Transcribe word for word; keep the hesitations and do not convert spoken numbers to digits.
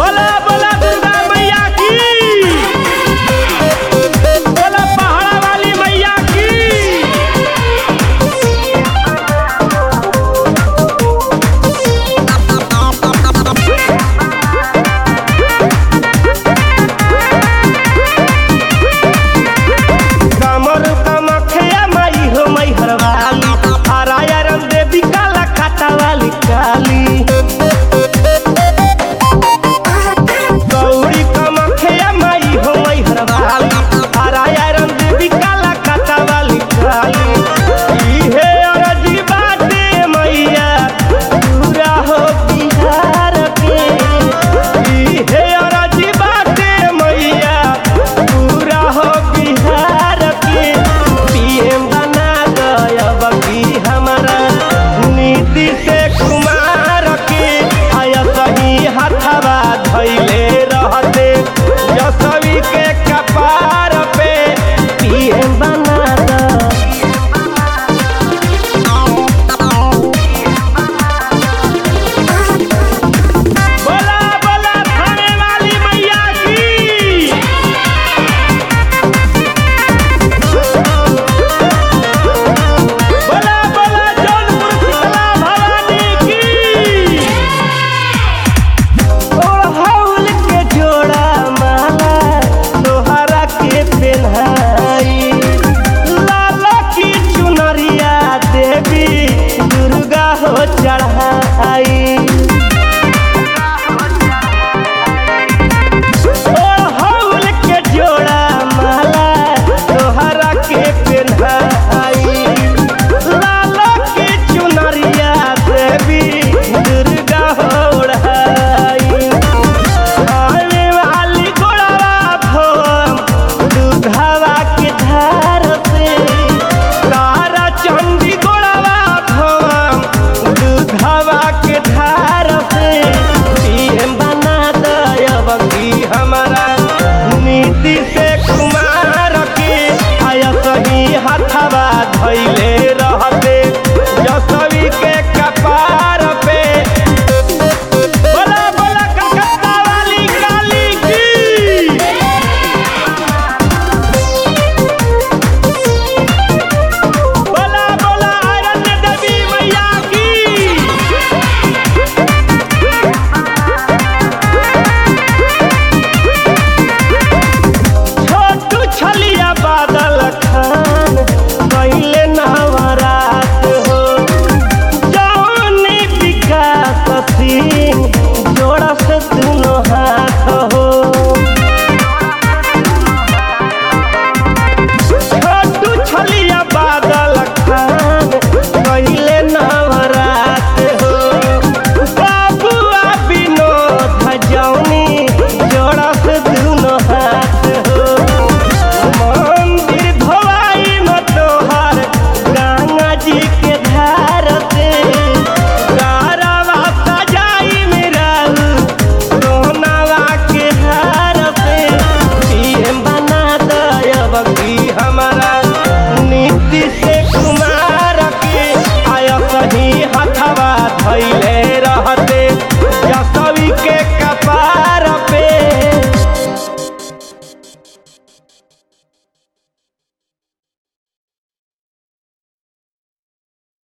बोला बोला दुर्गा मैया की, बोला पहाड़ा वाली मैया की। कमर कमखिया माई हो मैहर वाली, आरायरन देवी काला काटा वाली काली। गौरी कमखिया माई हो मैहर वाली, आरायरन देवी काला काटा वाली काली। इहे अरजी बाटे मैया पूरा हो बिहार के, इहे अरजी बाटे मैया पूरा हो बिहार के। पीएम बना गया की हमारा नीतीश कुमार के, आया सही हथवा धैले रहते यशवी के कपार पे। पीएम बना द बोला बोला थाने वाली मैया की। बोला बोला जौनपुर शीतला भवानी की। ओढ़ौल के जोड़ा माला लोहारा के पेन्हाई, लाला की चुनरिया देवी दुर्गा हो चढ़ाई।